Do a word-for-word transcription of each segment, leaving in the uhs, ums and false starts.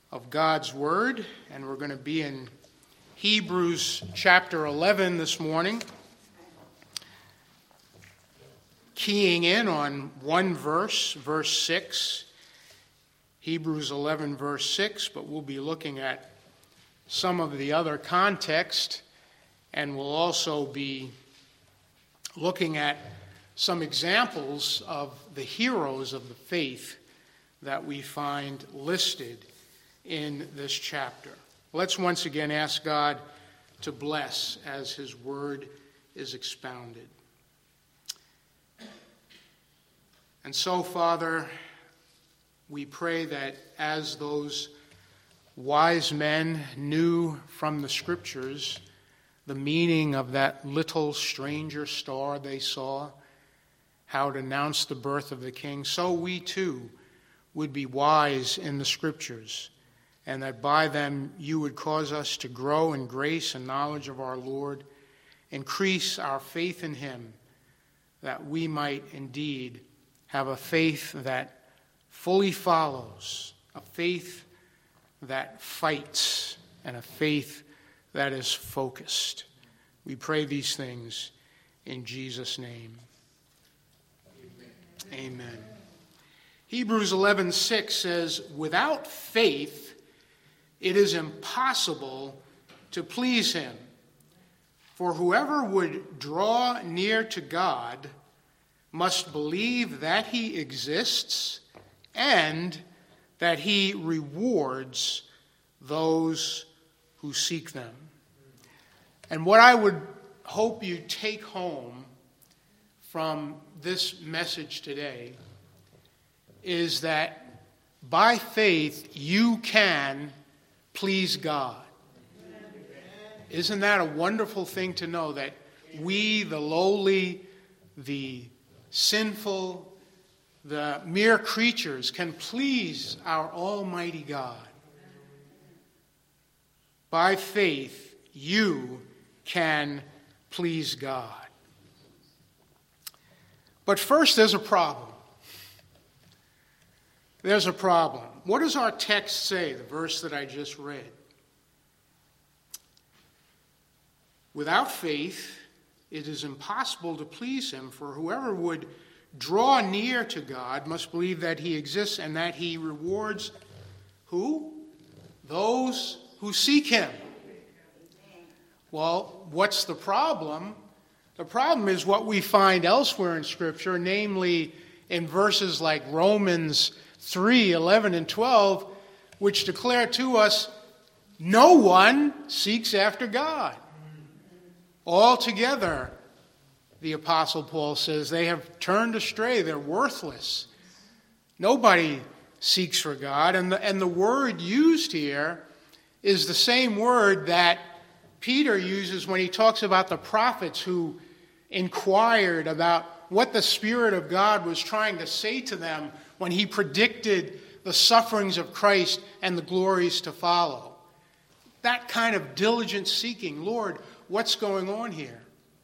of God's Word, and we're going to be in Hebrews chapter eleven this morning, keying in on one verse, verse six, Hebrews eleven, verse six, but we'll be looking at some of the other context, and we'll also be looking at some examples of the heroes of the faith that we find listed in this chapter. Let's once again ask God to bless as His Word is expounded. And so, Father, we pray that as those wise men knew from the Scriptures the meaning of that little stranger star they saw, how it announced the birth of the King, so we too would be wise in the Scriptures, and that by them you would cause us to grow in grace and knowledge of our Lord, increase our faith in Him, that we might indeed have a faith that fully follows, a faith that fights, and a faith that is focused. We pray these things in Jesus' name. Amen. Amen. Hebrews eleven six says, "Without faith it is impossible to please Him. For whoever would draw near to God must believe that He exists and that He rewards those who seek them." And what I would hope you take home from this message today is that by faith you can please God. Isn't that a wonderful thing to know, that we, the lowly, the sinful, the mere creatures, can please our Almighty God? By faith, you can please God. But first, there's a problem. There's a problem. What does our text say, the verse that I just read? Without faith, it is impossible to please Him, for whoever would draw near to God must believe that He exists and that He rewards who? Those who seek Him. Well, what's the problem? The problem is what we find elsewhere in Scripture, namely in verses like Romans three, eleven, and twelve, which declare to us, no one seeks after God. Altogether, the Apostle Paul says, they have turned astray. They're worthless. Nobody seeks for God. And the, and the word used here is the same word that Peter uses when he talks about the prophets who inquired about what the Spirit of God was trying to say to them when He predicted the sufferings of Christ and the glories to follow. That kind of diligent seeking. Lord, what's going on here?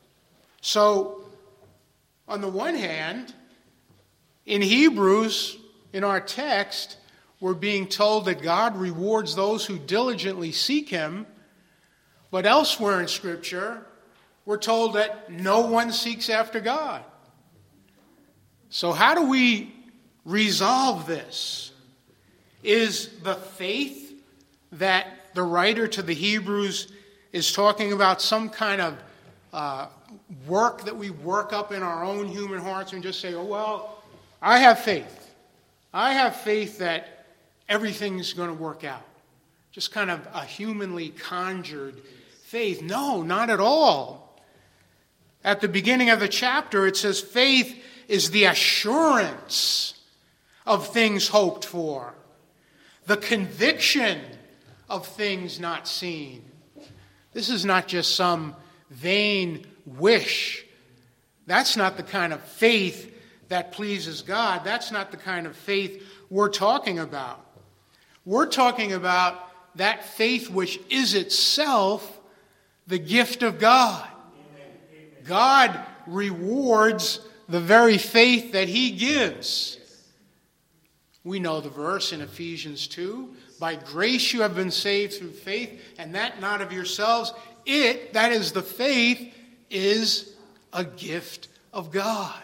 So, on the one hand, in Hebrews, in our text, we're being told that God rewards those who diligently seek Him. But elsewhere in Scripture, we're told that no one seeks after God. So how do we resolve this? Is the faith that the writer to the Hebrews is talking about some kind of uh, work that we work up in our own human hearts and just say, oh, well, I have faith. I have faith that everything's going to work out. Just kind of a humanly conjured faith. No, not at all. At the beginning of the chapter, it says faith is the assurance of things hoped for, the conviction of things not seen. This is not just some vain wish. That's not the kind of faith that pleases God. That's not the kind of faith we're talking about. We're talking about that faith which is itself the gift of God. God rewards the very faith that He gives. We know the verse in Ephesians two. By grace you have been saved through faith, and that not of yourselves. It, that is the faith, is a gift of God.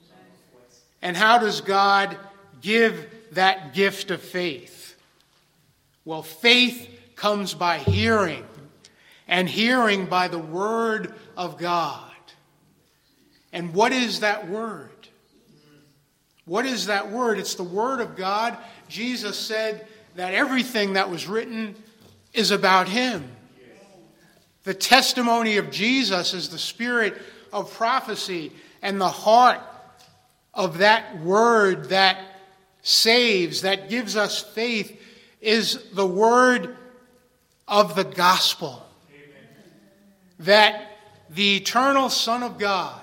And how does God give that gift of faith? Well, faith comes by hearing, and hearing by the word of God. And what is that word? What is that word? It's the word of God. Jesus said that everything that was written is about him. The testimony of Jesus is the spirit of prophecy, and the heart of that word that saves, that gives us faith, is the word of the gospel. Amen. That the eternal Son of God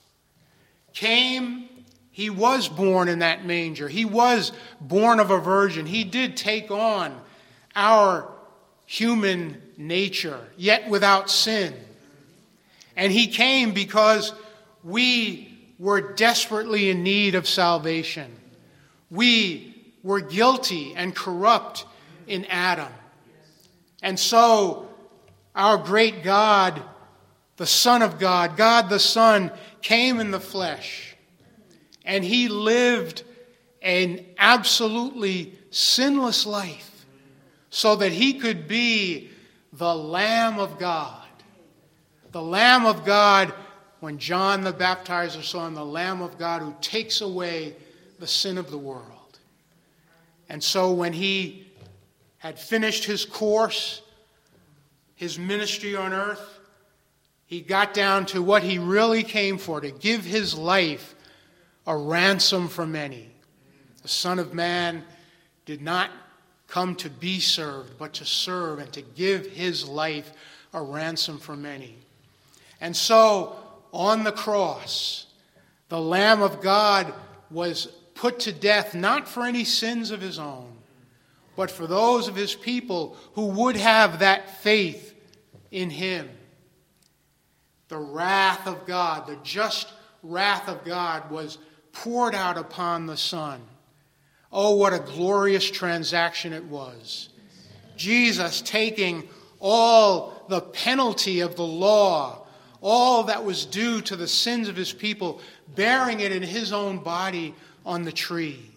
came. He was born in that manger. He was born of a virgin. He did take on our human nature, yet without sin. And he came because we were desperately in need of salvation. We were guilty and corrupt in Adam. And so our great God, the Son of God, God the Son, came in the flesh. And he lived an absolutely sinless life so that he could be the Lamb of God. The Lamb of God, when John the Baptizer saw him, the Lamb of God who takes away the sin of the world. And so when he had finished his course, his ministry on earth, he got down to what he really came for, to give his life a ransom for many. The Son of Man did not come to be served, but to serve and to give his life a ransom for many. And so, on the cross, the Lamb of God was put to death, not for any sins of his own, but for those of his people who would have that faith in him. The wrath of God, the just wrath of God, was poured out upon the Son. Oh, what a glorious transaction it was. Jesus taking all the penalty of the law, all that was due to the sins of his people, bearing it in his own body on the tree.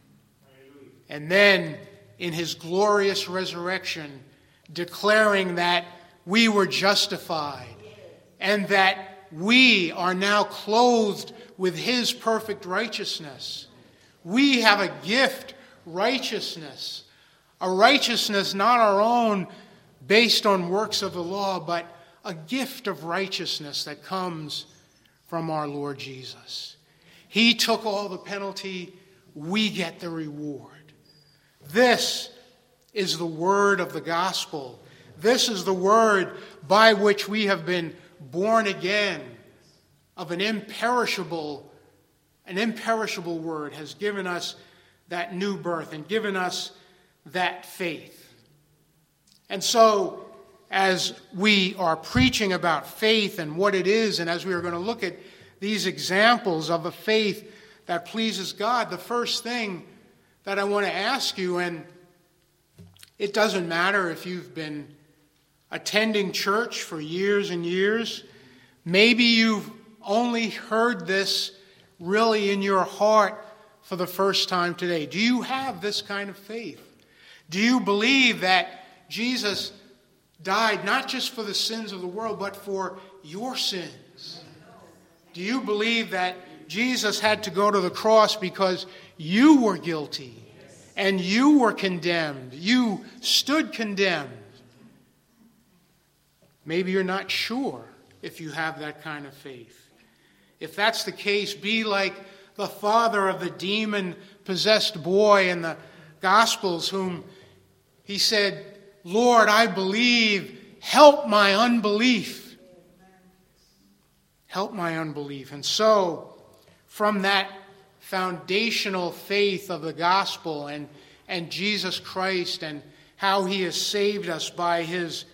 And then, in his glorious resurrection, declaring that we were justified and that we are now clothed with his perfect righteousness. We have a gift, righteousness. A righteousness not our own based on works of the law, but a gift of righteousness that comes from our Lord Jesus. He took all the penalty, we get the reward. This is the word of the gospel. This is the word by which we have been born again. Of an imperishable, an imperishable word has given us that new birth and given us that faith. And so, as we are preaching about faith and what it is, and as we are going to look at these examples of a faith that pleases God, the first thing that I want to ask you, and it doesn't matter if you've been attending church for years and years, maybe you've only heard this really in your heart for the first time today. Do you have this kind of faith? Do you believe that Jesus died not just for the sins of the world, but for your sins? Do you believe that Jesus had to go to the cross because you were guilty and you were condemned? You stood condemned. Maybe you're not sure if you have that kind of faith. If that's the case, be like the father of the demon-possessed boy in the Gospels, whom he said, Lord, I believe, help my unbelief. Help my unbelief. And so, from that foundational faith of the gospel and, and Jesus Christ and how he has saved us by his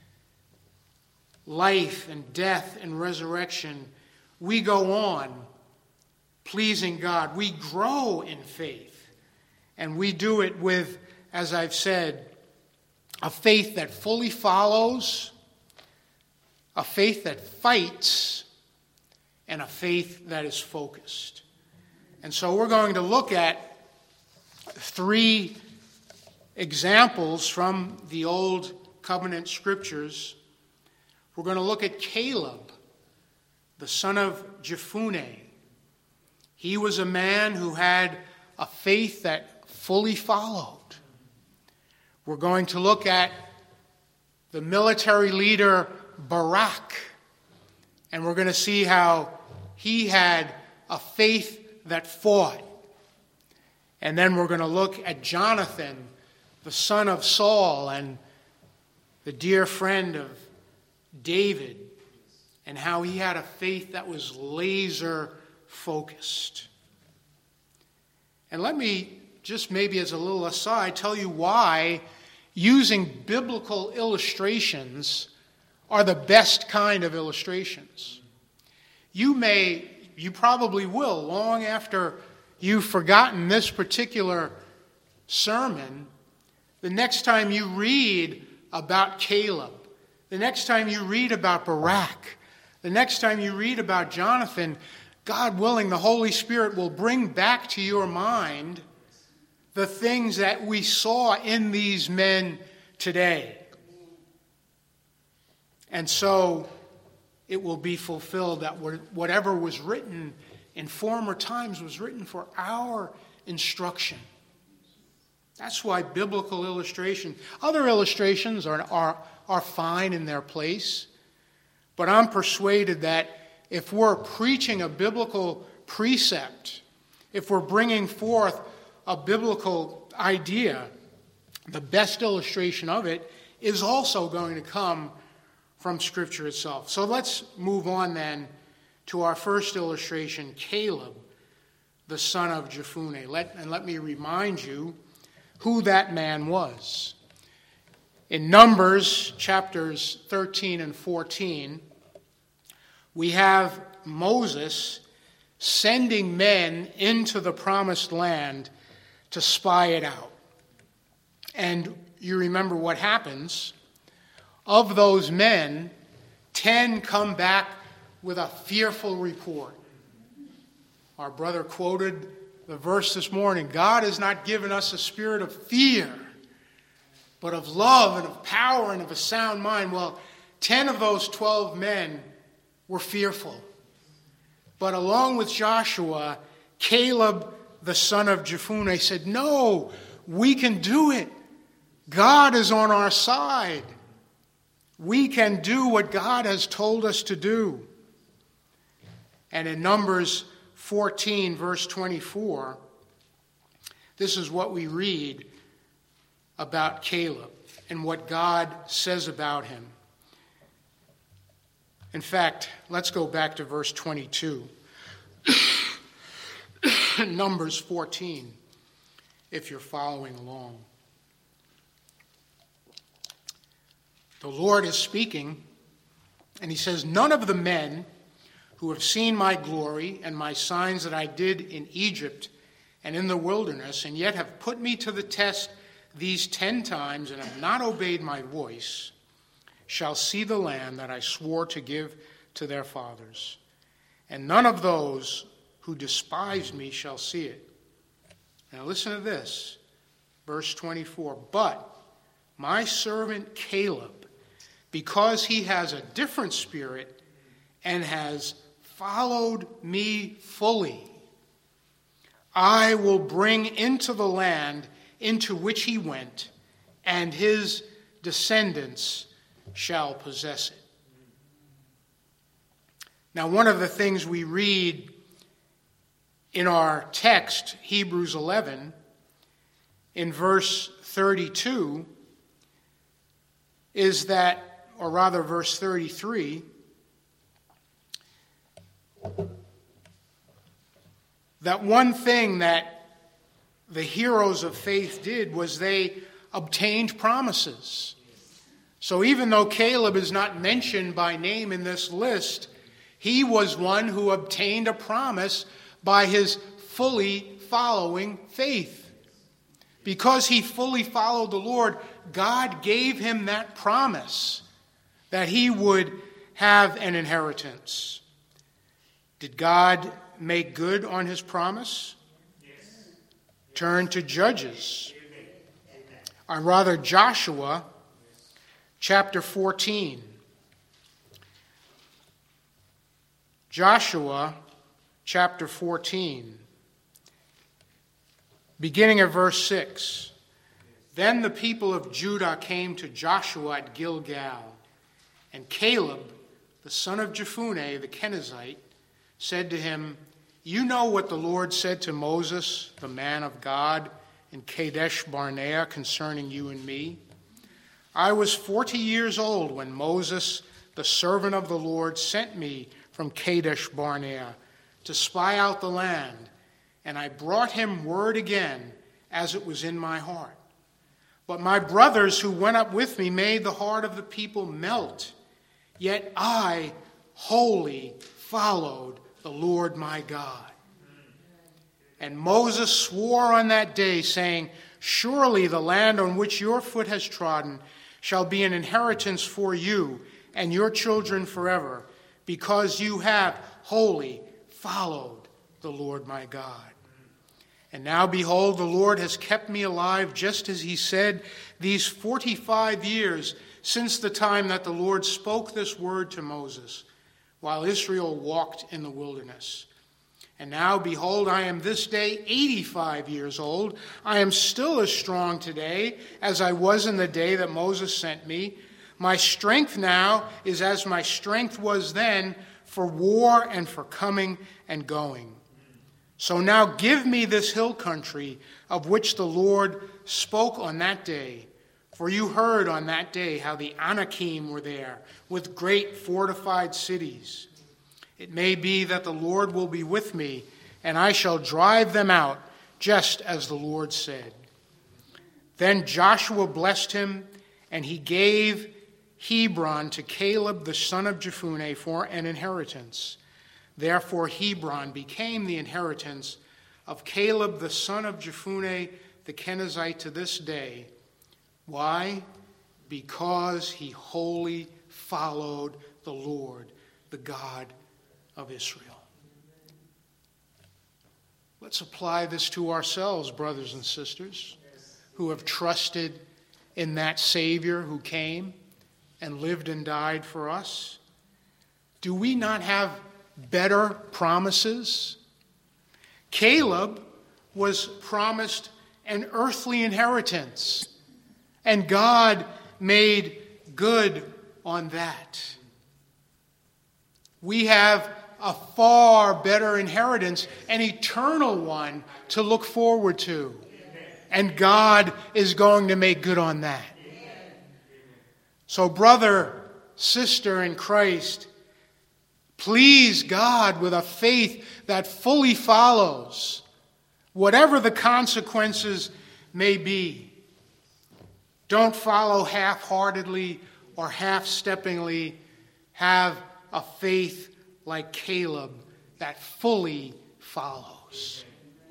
life and death and resurrection, we go on pleasing God. We grow in faith. And we do it with, as I've said, a faith that fully follows, a faith that fights, and a faith that is focused. And so we're going to look at three examples from the Old Covenant Scriptures. We're going to look at Caleb, the son of Jephunneh. He was a man who had a faith that fully followed. We're going to look at the military leader Barak, and we're going to see how he had a faith that fought. And then we're going to look at Jonathan, the son of Saul and the dear friend of David, and how he had a faith that was laser focused. And let me just maybe as a little aside tell you why using biblical illustrations are the best kind of illustrations. You may, you probably will, long after you've forgotten this particular sermon, the next time you read about Caleb, the next time you read about Barak, the next time you read about Jonathan, God willing, the Holy Spirit will bring back to your mind the things that we saw in these men today. And so it will be fulfilled that whatever was written in former times was written for our instruction. That's why biblical illustration, other illustrations are, are, are fine in their place, but I'm persuaded that if we're preaching a biblical precept, if we're bringing forth a biblical idea, the best illustration of it is also going to come from Scripture itself. So let's move on then to our first illustration, Caleb, the son of Jephunneh. Let, and let me remind you who that man was. In Numbers chapters thirteen and fourteen, we have Moses sending men into the promised land to spy it out. And you remember what happens. Of those men, ten come back with a fearful report. Our brother quoted the verse this morning, God has not given us a spirit of fear, but of love and of power and of a sound mind. Well, ten of those twelve men were fearful. But along with Joshua, Caleb, the son of Jephunneh, said, no, we can do it. God is on our side. We can do what God has told us to do. And in Numbers fourteen, verse twenty-four, this is what we read about Caleb and what God says about him. In fact, let's go back to verse twenty-two. Numbers fourteen, if you're following along. The Lord is speaking, and he says, none of the men who have seen my glory and my signs that I did in Egypt and in the wilderness, and yet have put me to the test these ten times and have not obeyed my voice, shall see the land that I swore to give to their fathers. And none of those who despise me shall see it. Now listen to this, verse twenty-four. But my servant Caleb, because he has a different spirit and has followed me fully, I will bring into the land into which he went, and his descendants shall possess it. Now, one of the things we read in our text, Hebrews eleven, in verse thirty-two, is that, or rather verse thirty-three, that one thing that the heroes of faith did was they obtained promises. So even though Caleb is not mentioned by name in this list, he was one who obtained a promise by his fully following faith. Because he fully followed the Lord, God gave him that promise that he would have an inheritance. Did God make good on his promise? Yes. Turn to Judges. Or rather, Joshua chapter fourteen. Joshua chapter fourteen. Beginning at verse six. Then the people of Judah came to Joshua at Gilgal, and Caleb, the son of Jephunneh the Kenizzite, said to him, "You know what the Lord said to Moses, the man of God, in Kadesh Barnea concerning you and me. I was forty years old when Moses, the servant of the Lord, sent me from Kadesh Barnea to spy out the land, and I brought him word again as it was in my heart. But my brothers who went up with me made the heart of the people melt. Yet I wholly followed the Lord my God." And Moses swore on that day, saying, "Surely the land on which your foot has trodden shall be an inheritance for you and your children forever, because you have wholly followed the Lord my God. And now, behold, the Lord has kept me alive, just as he said, these forty-five years since the time that the Lord spoke this word to Moses, while Israel walked in the wilderness. And now, behold, I am this day eighty-five years old. I am still as strong today as I was in the day that Moses sent me. My strength now is as my strength was then, for war and for coming and going. So now give me this hill country of which the Lord spoke on that day. For you heard on that day how the Anakim were there, with great fortified cities. It may be that the Lord will be with me, and I shall drive them out, just as the Lord said." Then Joshua blessed him, and he gave Hebron to Caleb the son of Jephunneh for an inheritance. Therefore Hebron became the inheritance of Caleb the son of Jephunneh the Kenizzite to this day. Why? Because he wholly followed the Lord, the God of Israel. Let's apply this to ourselves, brothers and sisters, who have trusted in that Savior who came and lived and died for us. Do we not have better promises? Caleb was promised an earthly inheritance, and God made good on that. We have a far better inheritance, an eternal one to look forward to. And God is going to make good on that. So, brother, sister in Christ, please God with a faith that fully follows, whatever the consequences may be. Don't follow half-heartedly or half-steppingly. Have a faith like Caleb that fully follows.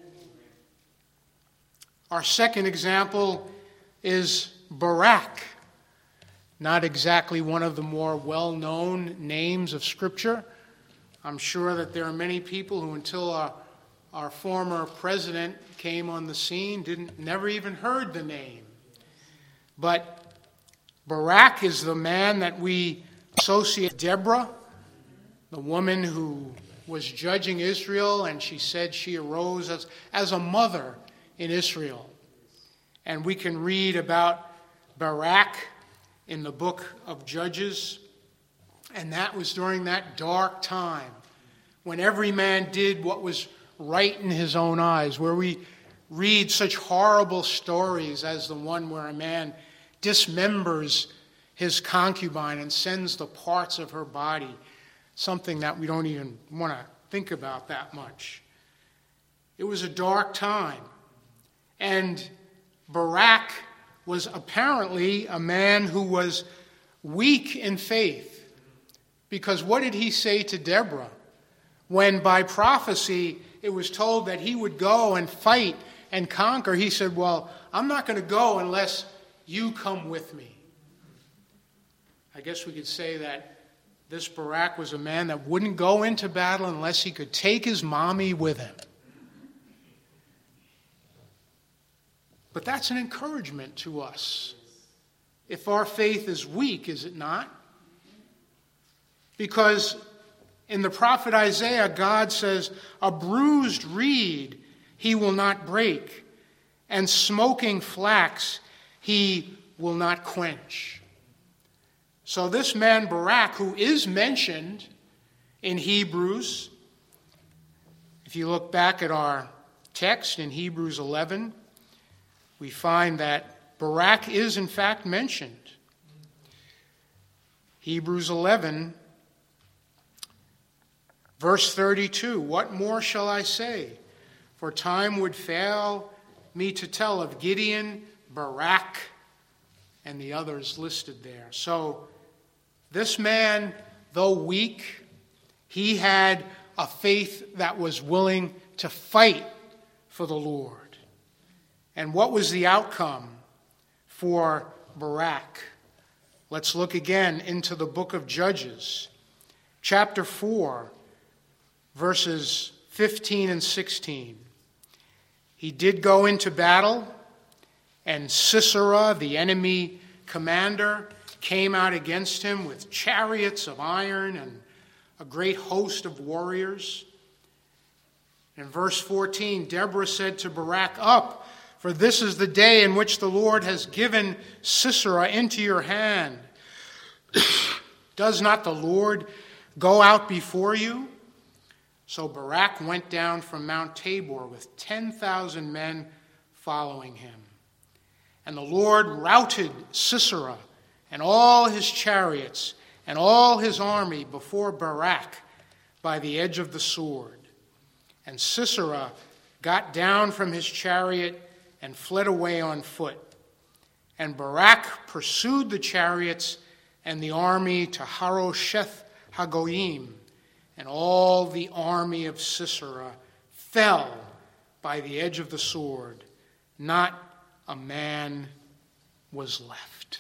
Our second example is Barak. Not exactly one of the more well-known names of Scripture. I'm sure that there are many people who, until our, our former president came on the scene, didn't never even heard the name. But Barak is the man that we associate with Deborah, the woman who was judging Israel, and she said she arose as, as a mother in Israel. And we can read about Barak in the book of Judges. And that was during that dark time when every man did what was right in his own eyes, where we read such horrible stories as the one where a man dismembers his concubine and sends the parts of her body, something that we don't even want to think about that much. It was a dark time. And Barak was apparently a man who was weak in faith. Because what did he say to Deborah when by prophecy it was told that he would go and fight and conquer. He said, well, I'm not going to go unless you come with me. I guess we could say that this Barak was a man that wouldn't go into battle unless he could take his mommy with him. But that's an encouragement to us. If our faith is weak, is it not? Because in the prophet Isaiah, God says, a bruised reed he will not break, and smoking flax he will not quench. So this man Barak, who is mentioned in Hebrews, if you look back at our text in Hebrews eleven, we find that Barak is in fact mentioned. Hebrews eleven, verse thirty-two, what more shall I say? For time would fail me to tell of Gideon, Barak, and the others listed there. So this man, though weak, he had a faith that was willing to fight for the Lord. And what was the outcome for Barak? Let's look again into the book of Judges, chapter four, verses fifteen and sixteen. He did go into battle, and Sisera, the enemy commander, came out against him with chariots of iron and a great host of warriors. In verse fourteen, Deborah said to Barak, up, for this is the day in which the Lord has given Sisera into your hand. Does not the Lord go out before you? So Barak went down from Mount Tabor with ten thousand men following him. And the Lord routed Sisera and all his chariots and all his army before Barak by the edge of the sword. And Sisera got down from his chariot and fled away on foot. And Barak pursued the chariots and the army to Harosheth Hagoyim, and all the army of Sisera fell by the edge of the sword. Not a man was left.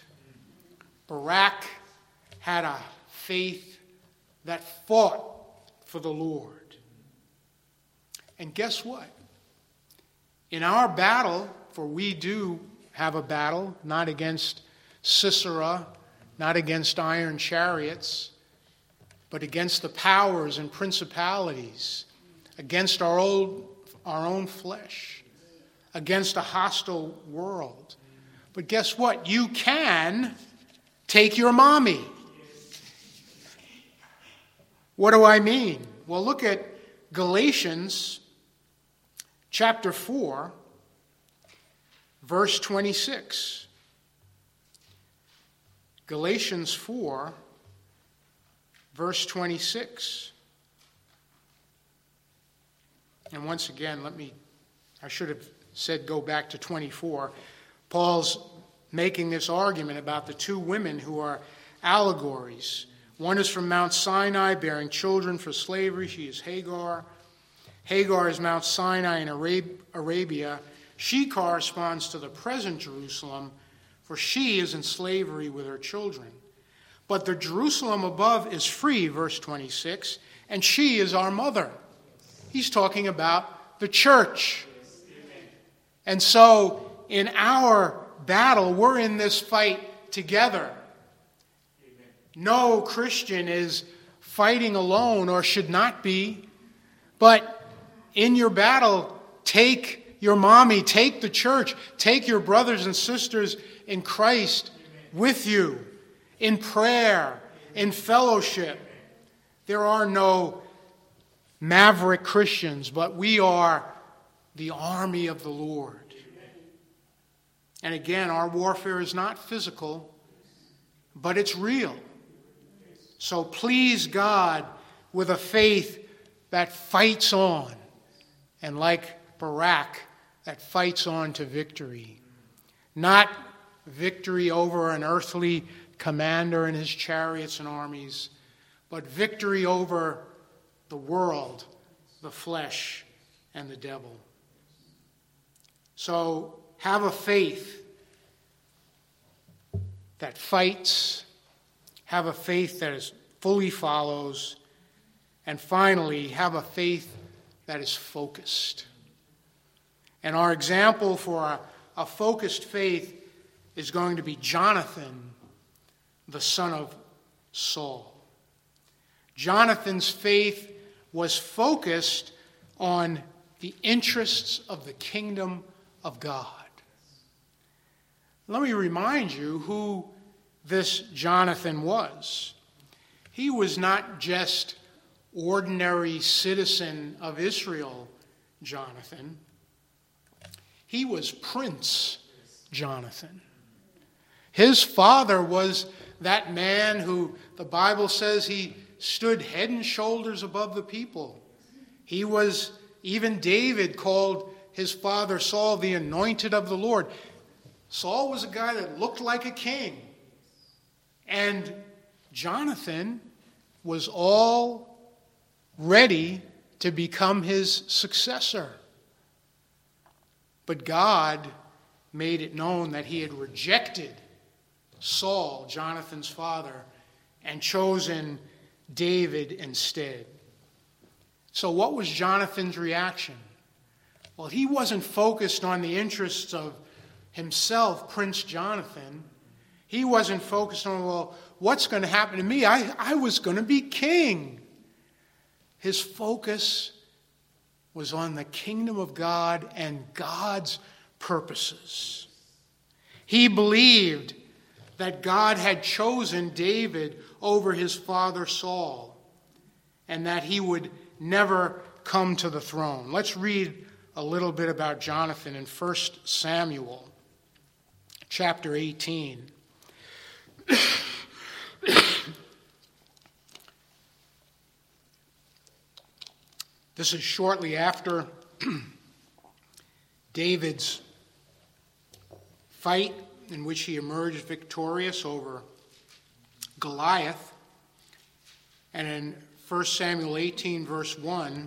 Barak had a faith that fought for the Lord. And guess what? In our battle, for we do have a battle, not against Sisera, not against iron chariots, but against the powers and principalities, against our old, our own flesh, against a hostile world. But guess what? You can take your mommy. What do I mean? Well, look at Galatians chapter four, verse twenty-six. Galatians four, verse twenty-six. And once again, let me, I should have said go back to twenty-four. Paul's making this argument about the two women who are allegories. One is from Mount Sinai, bearing children for slavery. She is Hagar. Hagar is Mount Sinai in Arabia. She corresponds to the present Jerusalem, for she is in slavery with her children. But the Jerusalem above is free, verse twenty-six, and she is our mother. He's talking about the church. And so in our battle, we're in this fight together. No Christian is fighting alone or should not be. But in your battle, take your mommy, take the church, take your brothers and sisters in Christ with you, in prayer, in fellowship. There are no maverick Christians, but we are the army of the Lord. And again, our warfare is not physical, but it's real. So please God with a faith that fights on, and like Barak, that fights on to victory. Not victory over an earthly commander and his chariots and armies, but victory over the world, the flesh, and the devil. So have a faith that fights, have a faith that is fully follows, and finally, have a faith that is focused. And our example for a, a focused faith is going to be Jonathan, the son of Saul. Jonathan's faith was focused on the interests of the kingdom of God. Let me remind you who this Jonathan was. He was not just ordinary citizen of Israel, Jonathan. He was Prince Jonathan. His father was that man who the Bible says he stood head and shoulders above the people. He was, even David called his father Saul the anointed of the Lord. Saul was a guy that looked like a king. And Jonathan was all ready to become his successor. But God made it known that he had rejected Saul, Jonathan's father, and chosen David instead. So what was Jonathan's reaction? Well, he wasn't focused on the interests of himself, Prince Jonathan. He wasn't focused on, well, what's going to happen to me? I, I was going to be king. His focus was on the kingdom of God and God's purposes. He believed that God had chosen David over his father Saul, and that he would never come to the throne. Let's read a little bit about Jonathan in First Samuel, chapter eighteen. This is shortly after David's fight in which he emerged victorious over Goliath. And in First Samuel eighteen, verse one,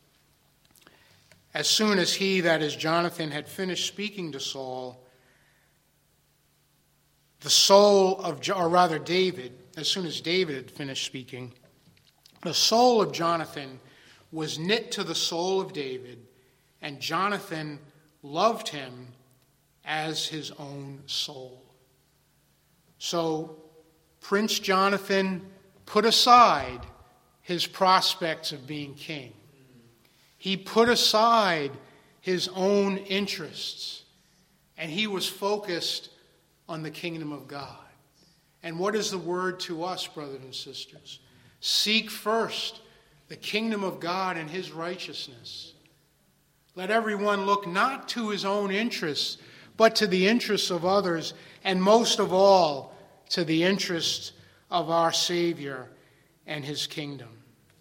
as soon as he, that is Jonathan, had finished speaking to Saul, the soul of, or rather David, as soon as David had finished speaking, the soul of Jonathan was knit to the soul of David, and Jonathan loved him as his own soul. So Prince Jonathan put aside his prospects of being king. He put aside his own interests, and he was focused on the kingdom of God. And what is the word to us, brothers and sisters? Seek first the kingdom of God and his righteousness. Let everyone look not to his own interests, but to the interests of others, and most of all, to the interests of our Savior and his kingdom.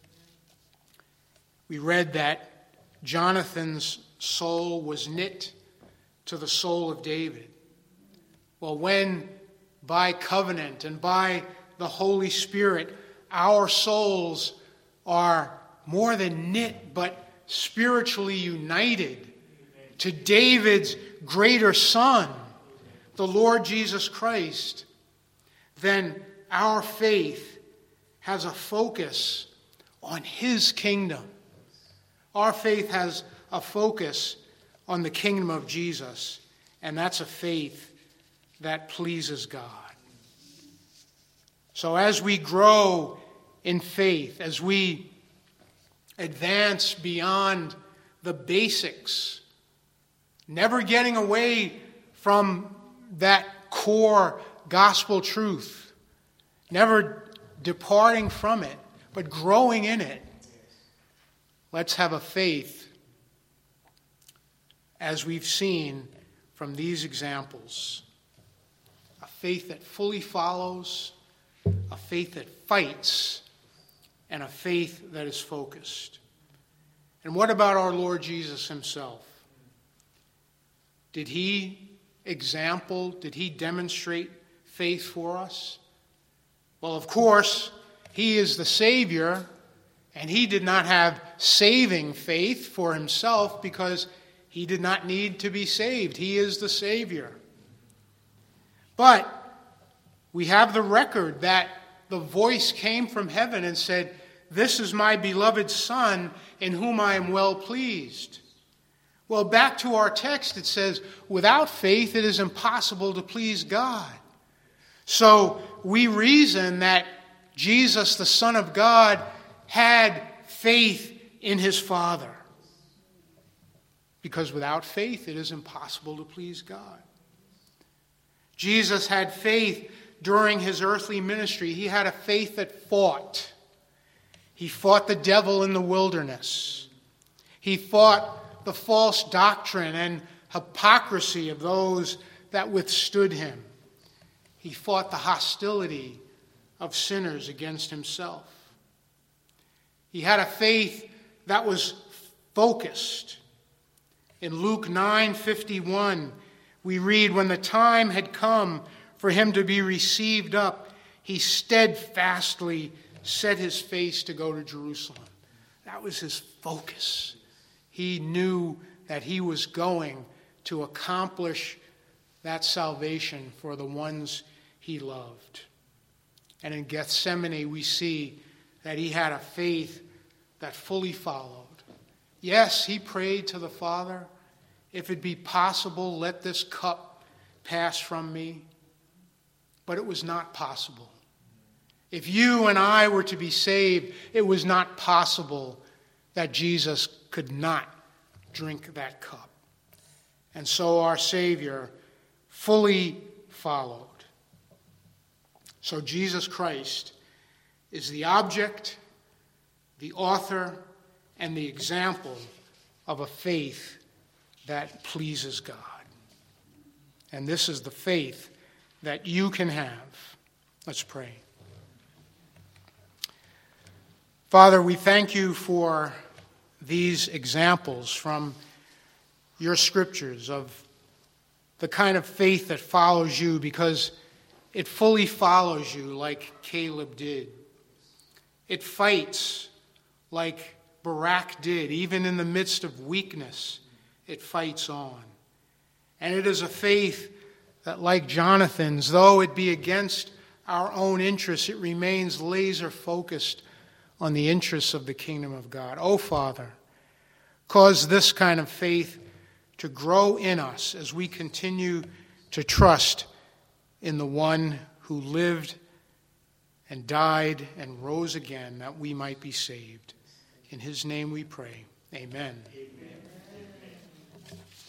We read that Jonathan's soul was knit to the soul of David. Well, when by covenant and by the Holy Spirit, our souls are more than knit, but spiritually united to David's greater Son, the Lord Jesus Christ, then our faith has a focus on his kingdom. Our faith has a focus on the kingdom of Jesus, and that's a faith that pleases God. So as we grow in faith, as we advance beyond the basics, never getting away from that core gospel truth, never departing from it, but growing in it, let's have a faith, as we've seen from these examples, a faith that fully follows, a faith that fights, and a faith that is focused. And what about our Lord Jesus himself? Did he example, did he demonstrate faith for us? Well, of course, he is the Savior, and he did not have saving faith for himself because he did not need to be saved. He is the Savior. But we have the record that the voice came from heaven and said, "This is my beloved Son, in whom I am well pleased." Well, back to our text, it says, without faith it is impossible to please God. So we reason that Jesus, the Son of God, had faith in his Father. Because without faith it is impossible to please God. Jesus had faith during his earthly ministry. He had a faith that fought. He fought the devil in the wilderness. He fought the false doctrine and hypocrisy of those that withstood him. He fought the hostility of sinners against himself. He had a faith that was focused. In Luke nine fifty-one, we read, when the time had come for him to be received up, he steadfastly set his face to go to Jerusalem. That was his focus. He knew that he was going to accomplish that salvation for the ones he loved. And in Gethsemane, we see that he had a faith that fully followed. Yes, he prayed to the Father, if it be possible, let this cup pass from me. But it was not possible. If you and I were to be saved, it was not possible that Jesus could not drink that cup. And so our Savior fully followed. So Jesus Christ is the object, the author, and the example of a faith that pleases God. And this is the faith that you can have. Let's pray. Father, we thank you for these examples from your scriptures of the kind of faith that follows you, because it fully follows you like Caleb did. It fights like Barak did. Even in the midst of weakness, it fights on. And it is a faith that, like Jonathan's, though it be against our own interests, it remains laser focused on the interests of the kingdom of God. Oh, Father, cause this kind of faith to grow in us as we continue to trust in the one who lived and died and rose again that we might be saved. In his name we pray. Amen. Amen.